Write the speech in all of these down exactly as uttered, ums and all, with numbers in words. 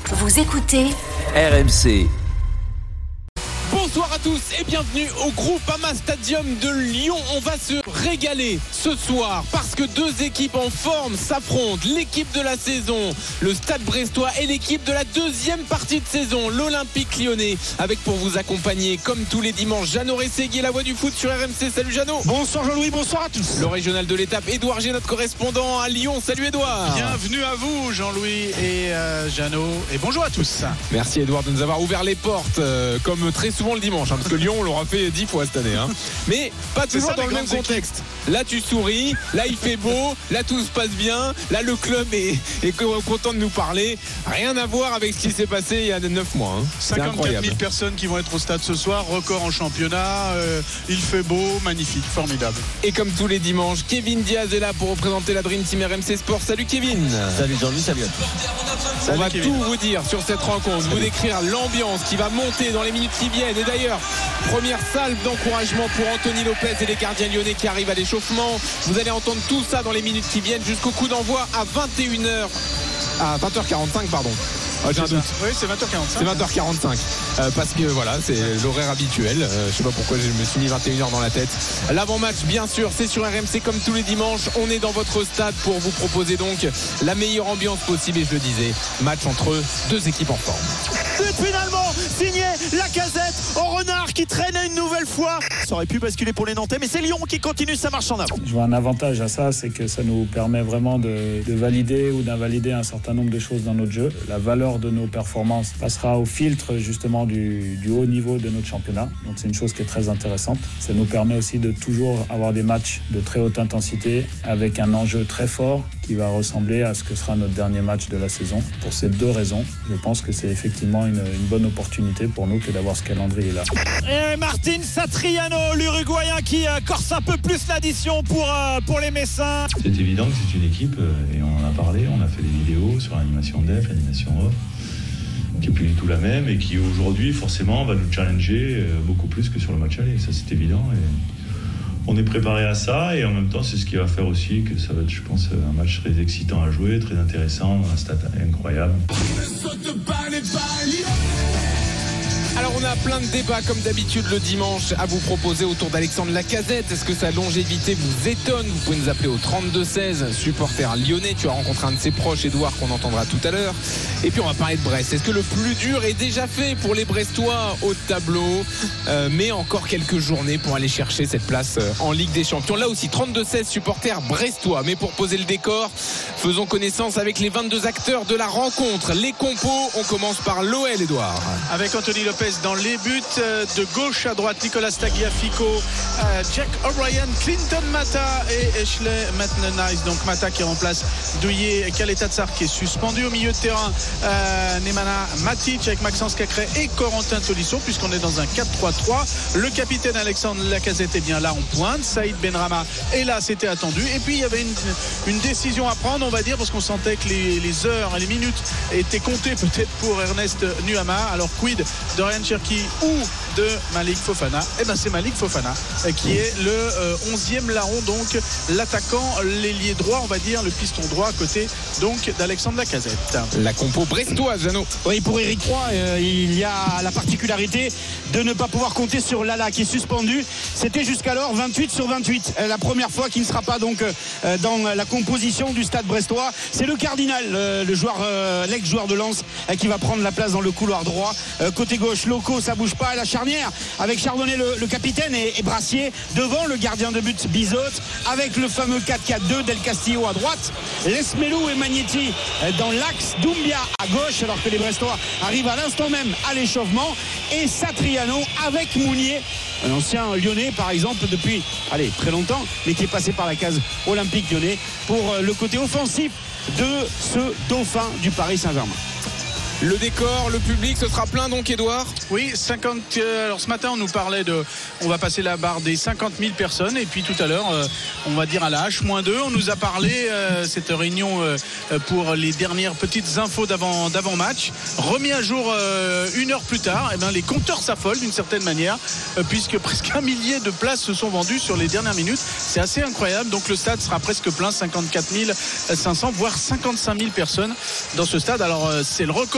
Vous écoutez R M C. Bonsoir à tous et bienvenue au Groupama Stadium de Lyon. On va se régaler ce soir parce que deux équipes en forme s'affrontent. L'équipe de la saison, le Stade Brestois, et l'équipe de la deuxième partie de saison, l'Olympique Lyonnais. Avec pour vous accompagner, comme tous les dimanches, Jeannot Rességui, la voix du foot sur R M C. Salut Jeannot. Bonsoir Jean-Louis, bonsoir à tous. Le régional de l'étape, Édouard G, notre correspondant à Lyon. Salut Édouard. Bienvenue à vous Jean-Louis et euh, Jeannot, et bonjour à tous. Merci Édouard de nous avoir ouvert les portes, euh, comme très souvent le dimanche, hein, parce que Lyon on l'aura fait dix fois cette année, hein. Mais pas toujours ça, dans le même contexte. Là tu souris, là il fait beau, là tout se passe bien, là le club est, est content de nous parler. Rien à voir avec ce qui s'est passé il y a neuf mois, hein. cinquante-quatre mille personnes qui vont être au stade ce soir, record en championnat, euh, il fait beau, magnifique, formidable. Et comme tous les dimanches, Kevin Diaz est là pour représenter la Dream Team R M C Sport. Salut Kevin. Salut Jean-Louis, salut. On va Kevin. Tout vous dire sur cette rencontre, salut. Vous décrire l'ambiance qui va monter dans les minutes qui viennent. Et d'ailleurs, première salve d'encouragement pour Anthony Lopez et les gardiens lyonnais qui arrivent à l'échauffement. Vous allez entendre tout ça dans les minutes qui viennent jusqu'au coup d'envoi à vingt et une heures, à vingt heures quarante-cinq pardon. Oh, j'ai un doute. Oui, c'est vingt heures quarante-cinq. C'est vingt heures quarante-cinq. Euh, parce que voilà, c'est l'horaire habituel. Euh, je sais pas pourquoi je me suis mis vingt et une heures dans la tête. L'avant-match, bien sûr, c'est sur R M C comme tous les dimanches. On est dans votre stade pour vous proposer donc la meilleure ambiance possible. Et je le disais, match entre deux équipes en forme. But finalement signé Lacazette au renard qui traîne une nouvelle fois. Ça aurait pu basculer pour les Nantais, mais c'est Lyon qui continue sa marche en avant. Je vois un avantage à ça, c'est que ça nous permet vraiment de, de valider ou d'invalider un certain nombre de choses dans notre jeu. La valeur de nos performances passera au filtre justement du, du haut niveau de notre championnat. Donc c'est une chose qui est très intéressante. Ça nous permet aussi de toujours avoir des matchs de très haute intensité avec un enjeu très fort qui va ressembler à ce que sera notre dernier match de la saison. Pour ces deux raisons, je pense que c'est effectivement une, une bonne opportunité pour nous que d'avoir ce calendrier-là. Et Martin Satriano, l'Uruguayen qui euh, corse un peu plus l'addition pour, euh, pour les Messins. C'est évident que c'est une équipe, euh, et on en a parlé, on a fait des vidéos sur l'animation def, l'animation off, qui n'est plus du tout la même et qui aujourd'hui forcément va nous challenger euh, beaucoup plus que sur le match aller. Ça c'est évident. Et on est préparé à ça et en même temps c'est ce qui va faire aussi que ça va être, je pense, un match très excitant à jouer, très intéressant, un stade incroyable. Alors on a plein de débats comme d'habitude le dimanche à vous proposer autour d'Alexandre Lacazette. Est-ce que sa longévité vous étonne? Vous pouvez nous appeler au trente-deux seize, supporter lyonnais. Tu as rencontré un de ses proches, Édouard, qu'on entendra tout à l'heure. Et puis on va parler de Brest. Est-ce que le plus dur est déjà fait pour les Brestois au tableau, euh, mais encore quelques journées pour aller chercher cette place en Ligue des Champions? Là aussi trente-deux seize, supporter brestois. Mais pour poser le décor, faisons connaissance avec les vingt-deux acteurs de la rencontre. Les compos, on commence par l'O L, Édouard. Avec Anthony Lopez dans les buts, de gauche à droite Nicolas Tagliafico, euh, Jack O'Brien, Clinton Mata et Ashley Maitland-Nice. Donc Mata qui remplace Douillet, Kaletatsar qui est suspendu au milieu de terrain, euh, Nemanja Matic avec Maxence Cacré et Corentin Tolisso, puisqu'on est dans un quatre trois trois. Le capitaine Alexandre Lacazette est bien là en pointe, Saïd Benrahma est là, c'était attendu. Et puis il y avait une, une décision à prendre, on va dire, parce qu'on sentait que les, les heures et les minutes étaient comptées peut-être pour Ernest Nuama. Alors quid de Ryan Cherki ou de Malik Fofana? Eh ben c'est Malik Fofana qui est le euh, onzième larron, donc l'attaquant, l'ailier droit, on va dire, le piston droit à côté donc d'Alexandre Lacazette. La compo brestoise, Jeannot. Oui, pour Eric Roy, euh, il y a la particularité de ne pas pouvoir compter sur Lala qui est suspendu. C'était jusqu'alors vingt-huit sur vingt-huit. Euh, la première fois qu'il ne sera pas donc euh, dans la composition du stade brestois. C'est le Cardinal, euh, le joueur, euh, l'ex-joueur de Lens, euh, qui va prendre la place dans le couloir droit. Euh, côté gauche, Loco, ça bouge pas. La charnière avec Chardonnay, le, le capitaine, et, et Brassier devant, le gardien de but Bizot, avec le fameux quatre quatre deux, Del Castillo à droite, Lesmelou et Magnetti dans l'axe, Doumbia à gauche, alors que les Brestois arrivent à l'instant même à l'échauffement, et Satriano avec Mounier, un ancien lyonnais par exemple depuis allez, très longtemps, mais qui est passé par la case Olympique Lyonnais pour le côté offensif de ce dauphin du Paris Saint-Germain. Le décor, le public, ce sera plein donc, Édouard? Oui, cinquante. Euh, alors ce matin, on nous parlait de. On va passer la barre des cinquante mille personnes. Et puis tout à l'heure, euh, on va dire à la H moins deux, on nous a parlé euh, cette réunion euh, pour les dernières petites infos d'avant, d'avant-match. Remis à jour euh, une heure plus tard, et bien, les compteurs s'affolent d'une certaine manière, euh, puisque presque un millier de places se sont vendues sur les dernières minutes. C'est assez incroyable. Donc le stade sera presque plein, cinquante-quatre mille cinq cents, voire cinquante-cinq mille personnes dans ce stade. Alors euh, c'est le record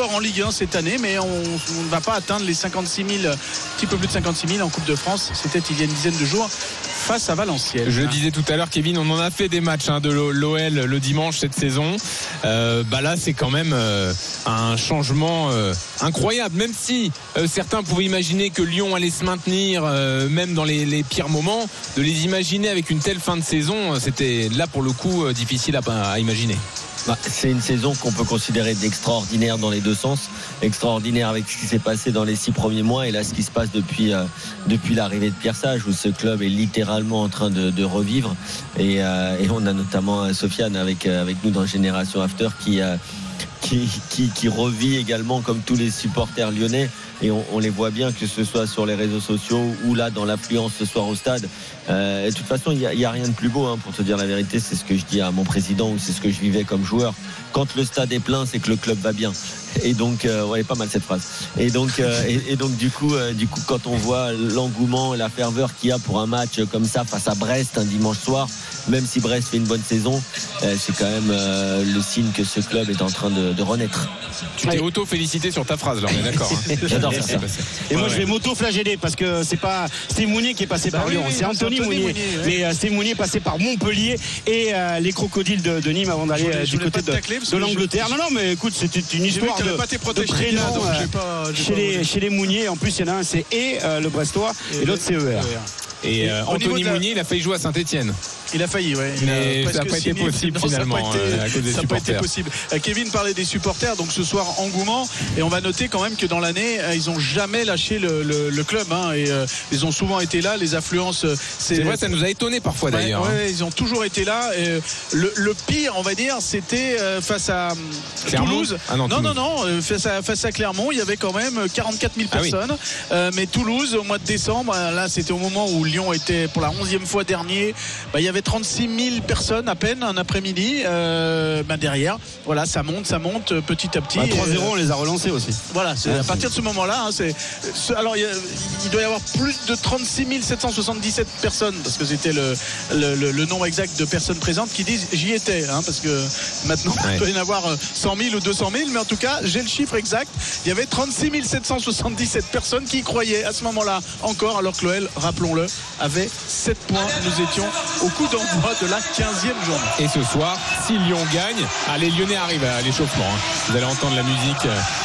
encore en Ligue un cette année, mais on, on ne va pas atteindre les cinquante-six mille, un petit peu plus de cinquante-six mille en Coupe de France. C'était il y a une dizaine de jours face à Valenciennes. Je le disais tout à l'heure, Kevin, on en a fait des matchs hein, de l'O L le dimanche cette saison. Euh, bah là, c'est quand même euh, un changement euh, incroyable. Même si euh, certains pouvaient imaginer que Lyon allait se maintenir, euh, même dans les, les pires moments, de les imaginer avec une telle fin de saison, c'était là pour le coup euh, difficile à, à imaginer. Bah, c'est une saison qu'on peut considérer d'extraordinaire dans les deux sens. Extraordinaire avec ce qui s'est passé dans les six premiers mois et là ce qui se passe depuis, euh, depuis l'arrivée de Pierre Sage, où ce club est littéralement en train de, de revivre. Et, euh, et on a notamment Sofiane avec, avec nous dans Génération After qui, euh, qui, qui, qui revit également comme tous les supporters lyonnais. Et on, on les voit bien, que ce soit sur les réseaux sociaux ou là dans l'affluence ce soir au stade. Euh, de toute façon, il n'y a, a rien de plus beau hein, pour te dire la vérité. C'est ce que je dis à mon président ou c'est ce que je vivais comme joueur. Quand le stade est plein, c'est que le club va bien. Et donc, euh, ouais, pas mal cette phrase. Et donc, euh, et, et donc du coup, euh, du coup, quand on voit l'engouement, la ferveur qu'il y a pour un match comme ça face à Brest un dimanche soir, même si Brest fait une bonne saison, euh, c'est quand même euh, le signe que ce club est en train de, de renaître. Tu t'es auto-félicité sur ta phrase, là, on est d'accord. Hein. J'adore faire ça. Et moi, ouais, je vais m'auto-flageller parce que c'est pas Steve Mounier qui est passé bah par oui, Lyon, oui, c'est Anthony Mounier. Mounier ouais. Mais euh, Steve Mounier est passé par Montpellier et euh, les Crocodiles de, de Nîmes avant d'aller euh, du côté de, de l'Angleterre. Je... Non, non, mais écoute, c'était une histoire de, de prénom euh, pas, chez, les, chez les Mounier. En plus, il y en a un, c'est E, euh, le Brestois, et, et l'autre, c'est E R. Et euh, Anthony la... Mounier, il a failli jouer à Saint-Etienne. Il a failli, ouais. Mais ça n'a pas été possible non, finalement ça été, euh, à cause des ça supporters. Ça n'a pas été possible. Euh, Kevin parlait des supporters, donc ce soir engouement. Et on va noter quand même que dans l'année, euh, ils n'ont jamais lâché le, le, le club. Hein, et euh, ils ont souvent été là. Les affluences. C'est, c'est vrai, ça nous a étonné parfois ouais, d'ailleurs. Ouais, hein. Ils ont toujours été là. Et le, le pire, on va dire, c'était euh, face à Clermont Toulouse. Ah non, non, Toulouse. non, non, non. Face à, face à Clermont, il y avait quand même quarante-quatre mille personnes. Ah oui. euh, mais Toulouse, au mois de décembre, là, c'était au moment où Lyon était pour la onzième fois dernier. Bah, il y avait trente-six mille personnes à peine un après-midi euh, ben derrière voilà ça monte ça monte petit à petit bah, trois zéro euh, on les a relancés aussi voilà c'est ah, à partir de ce moment là hein, c'est, c'est, alors il, y a, il doit y avoir plus de trente-six mille sept cent soixante-dix-sept personnes parce que c'était le, le, le, le nombre exact de personnes présentes qui disent j'y étais hein, parce que maintenant ouais. il doit y en avoir cent mille ou deux cent mille mais en tout cas j'ai le chiffre exact il y avait trente-six mille sept cent soixante-dix-sept personnes qui y croyaient à ce moment là encore alors que l'O L rappelons-le avait sept points. Nous étions au coup d'envoi de la quinzième journée. Et ce soir, si Lyon gagne, ah, les Lyonnais arrivent à l'échauffement. Hein. Vous allez entendre la musique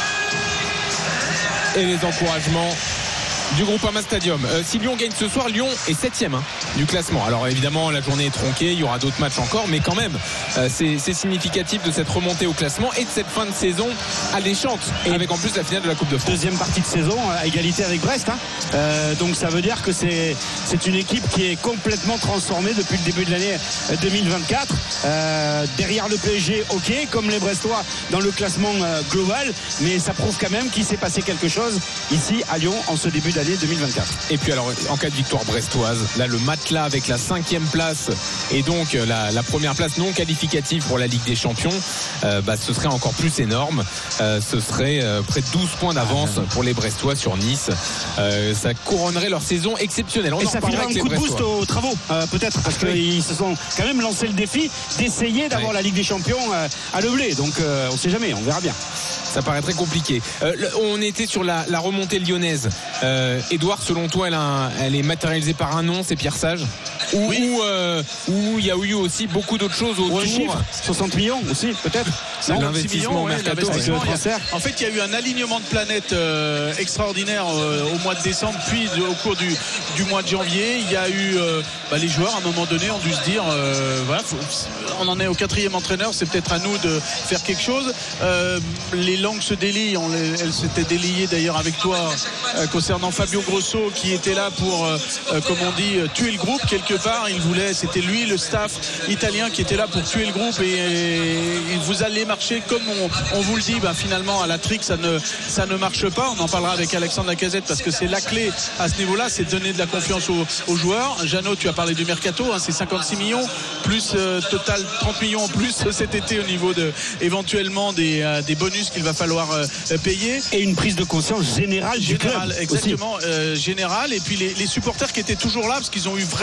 et les encouragements du Groupama Stadium. Euh, si Lyon gagne ce soir, Lyon est septième hein, du classement. Alors évidemment, la journée est tronquée, il y aura d'autres matchs encore, mais quand même, euh, c'est, c'est significatif de cette remontée au classement et de cette fin de saison alléchante, et avec en plus la finale de la Coupe de France. Deuxième partie de saison à égalité avec Brest. Hein. Euh, donc ça veut dire que c'est, c'est une équipe qui est complètement transformée depuis le début de l'année deux mille vingt-quatre. Euh, derrière le P S G, ok, comme les Brestois dans le classement euh, global, mais ça prouve quand même qu'il s'est passé quelque chose ici à Lyon en ce début d'année deux mille vingt-quatre. Et puis alors en cas de victoire brestoise, là le matelas avec la cinquième place et donc la, la première place non qualificative pour la Ligue des Champions, euh, bah, ce serait encore plus énorme. Euh, ce serait euh, près de douze points d'avance pour les Brestois sur Nice. Euh, ça couronnerait leur saison exceptionnelle. On et en ça filera un coup de boost aux travaux euh, peut-être parce ah, qu'ils oui. se sont quand même lancé le défi d'essayer d'avoir ouais. la Ligue des Champions euh, à Leblé. Donc euh, on ne sait jamais, on verra bien. Ça paraît très compliqué. Euh, on était sur la, la remontée lyonnaise. Euh, Edouard, selon toi, elle, a, elle est matérialisée par un nom, c'est Pierre Sage. Ou oui. il euh, y a eu aussi beaucoup d'autres choses autour. Un chiffre, soixante millions aussi, peut-être. Non, l'investissement au mercato. Ouais, en fait, il y a eu un alignement de planètes euh, extraordinaire euh, au mois de décembre, puis de, au cours du, du mois de janvier. Il y a eu euh, bah, les joueurs, à un moment donné, ont dû se dire euh, voilà, faut, on en est au quatrième entraîneur, c'est peut-être à nous de faire quelque chose. Euh, les langues se délient, on les, elles s'étaient déliées d'ailleurs avec toi euh, concernant Fabio Grosso qui était là pour, euh, comme on dit, tuer le groupe quelque part. Il voulait, c'était lui, le staff italien qui était là pour tuer le groupe et, et, et vous allez marcher comme on, on vous le dit. Ben, finalement, à la trick, ça ne, ça ne marche pas. On en parlera avec Alexandre Lacazette parce que c'est la clé à ce niveau-là, c'est de donner de la confiance aux, aux joueurs. Jeannot, tu as parlé du mercato, hein, c'est cinquante-six millions plus euh, total trente millions en plus cet été au niveau de éventuellement des, euh, des bonus qu'il va falloir euh, payer. Et une prise de conscience générale du générale, club. Exactement, euh, générale. Et puis les, les supporters qui étaient toujours là parce qu'ils ont eu vraiment peur.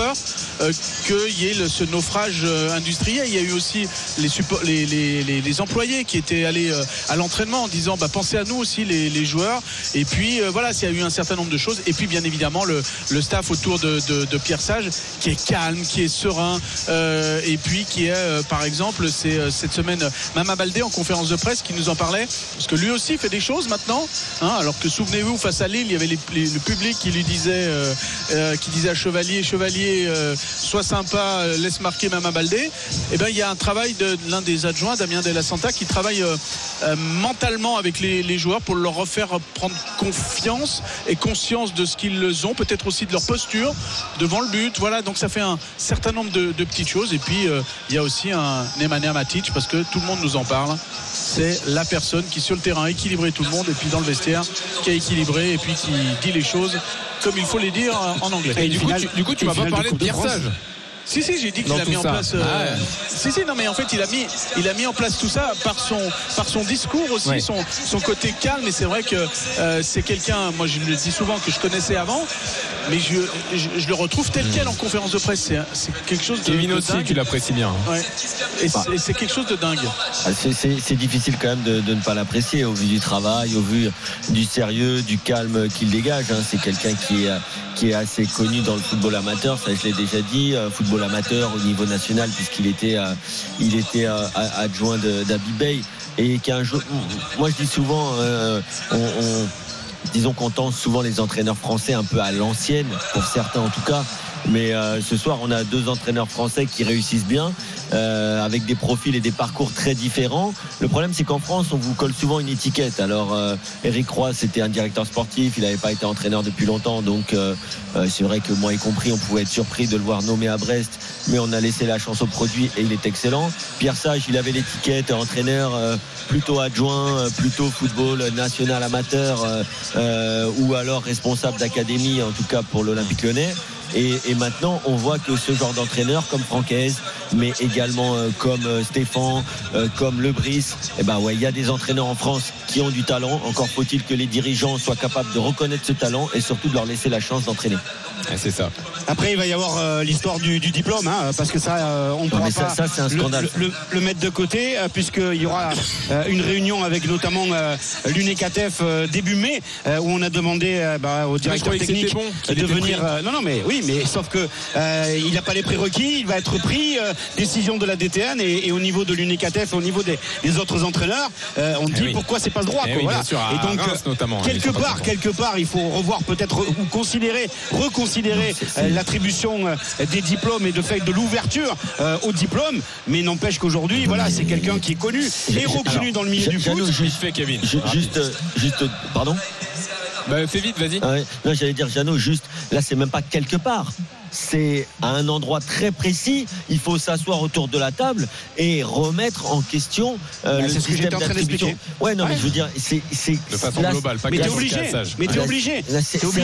peur euh, qu'il y ait le, ce naufrage euh, industriel. Il y a eu aussi les, suppo- les, les, les, les employés qui étaient allés euh, à l'entraînement en disant bah, pensez à nous aussi les, les joueurs. Et puis euh, voilà, il y a eu un certain nombre de choses. Et puis bien évidemment le, le staff autour de, de, de Pierre Sage qui est calme, qui est serein, euh, et puis qui est euh, par exemple c'est euh, cette semaine Mama Baldé en conférence de presse qui nous en parlait, parce que lui aussi fait des choses maintenant, hein, alors que souvenez-vous face à Lille il y avait les, les, le public qui lui disait euh, euh, qui disait à Chevalier Chevalier euh, sois sympa, euh, laisse marquer Mama Baldé. Et ben il y a un travail de, de l'un des adjoints, Damien Della Santa, qui travaille euh, euh, mentalement avec les, les joueurs pour leur refaire prendre confiance et conscience de ce qu'ils ont, peut-être aussi de leur posture devant le but. Voilà, donc ça fait un certain nombre de, de petites choses. Et puis euh, il y a aussi un Nemanja Matic, parce que tout le monde nous en parle. C'est la personne qui sur le terrain a équilibré tout le monde, et puis dans le vestiaire qui a équilibré et puis qui dit les choses comme il faut les dire en anglais. Et du coup, tu, du coup, tu vas pas parler de Pierre Sage. Si si j'ai dit qu'il a mis en ça. place euh, ah ouais. si si non mais en fait il a mis il a mis en place tout ça par son par son discours aussi, ouais. son son côté calme. Et c'est vrai que euh, c'est quelqu'un, moi je le dis souvent, que je connaissais avant, mais je je, je le retrouve tel quel en conférence de presse. C'est, c'est quelque chose de, Kevin de aussi dingue. Tu l'apprécies bien, hein. Ouais. Et bah. c'est, c'est quelque chose de dingue. C'est, c'est, c'est difficile quand même de, de ne pas l'apprécier au vu du travail, au vu du sérieux, du calme qu'il dégage, hein. C'est quelqu'un qui est qui est assez connu dans le football amateur, ça je l'ai déjà dit, euh, football amateur au niveau national, puisqu'il était euh, il était euh, adjoint de, d'Abibay, et qui a un jeu. Moi je dis souvent euh, on, on disons qu'on tend souvent les entraîneurs français un peu à l'ancienne, pour certains en tout cas. Mais euh, ce soir on a deux entraîneurs français qui réussissent bien, euh, avec des profils et des parcours très différents. Le problème c'est qu'en France on vous colle souvent une étiquette. Alors euh, Eric Roy c'était un directeur sportif, il n'avait pas été entraîneur depuis longtemps, donc euh, euh, c'est vrai que moi y compris on pouvait être surpris de le voir nommé à Brest, mais on a laissé la chance au produit et il est excellent. Pierre Sage il avait l'étiquette entraîneur euh, plutôt adjoint, euh, plutôt football national amateur, euh, euh, ou alors responsable d'académie, en tout cas pour l'Olympique Lyonnais. Et, et maintenant on voit que ce genre d'entraîneur comme Francaise, mais également euh, comme euh, Stéphane, euh, comme Lebris, eh ben ouais, il y a des entraîneurs en France qui ont du talent. Encore faut-il que les dirigeants soient capables de reconnaître ce talent et surtout de leur laisser la chance d'entraîner. Et c'est ça. Après il va y avoir euh, l'histoire du, du diplôme, hein, parce que ça euh, on ne pourra ça, pas ça, c'est un scandale, le, le, le mettre de côté, euh, puisqu'il y aura euh, une réunion avec notamment euh, l'UNECATEF euh, début mai, euh, où on a demandé euh, bah, au directeur technique bon, de venir euh, non non mais oui mais sauf que euh, il n'a pas les prérequis, il va être pris, euh, décision de la D T N, et, et au niveau de l'UNECATEF, au niveau des, des autres entraîneurs, euh, on dit eh oui. pourquoi c'est pas ce droit, eh quoi, oui, voilà. sûr, et donc Reims, notamment, quelque part quelque part il faut revoir peut-être ou considérer reconsidérer c'est, c'est... Euh, l'attribution euh, des diplômes et de fait de l'ouverture euh, aux diplômes, mais n'empêche qu'aujourd'hui voilà c'est quelqu'un qui est connu et reconnu alors, dans le milieu du foot. Juste fait Kevin. Je, juste euh, juste pardon. Bah, fais vite, vas-y. Ah ouais. Non, j'allais dire Jeannot, juste là c'est même pas quelque part, c'est à un endroit très précis. Il faut s'asseoir autour de la table et remettre en question euh, bah, le c'est système d'attribution. Ouais, non, ouais. mais je veux dire, c'est, c'est de façon là, globale, pas mais que t'es obligé. Mais t'es obligé. Là, c'est, t'es obligé.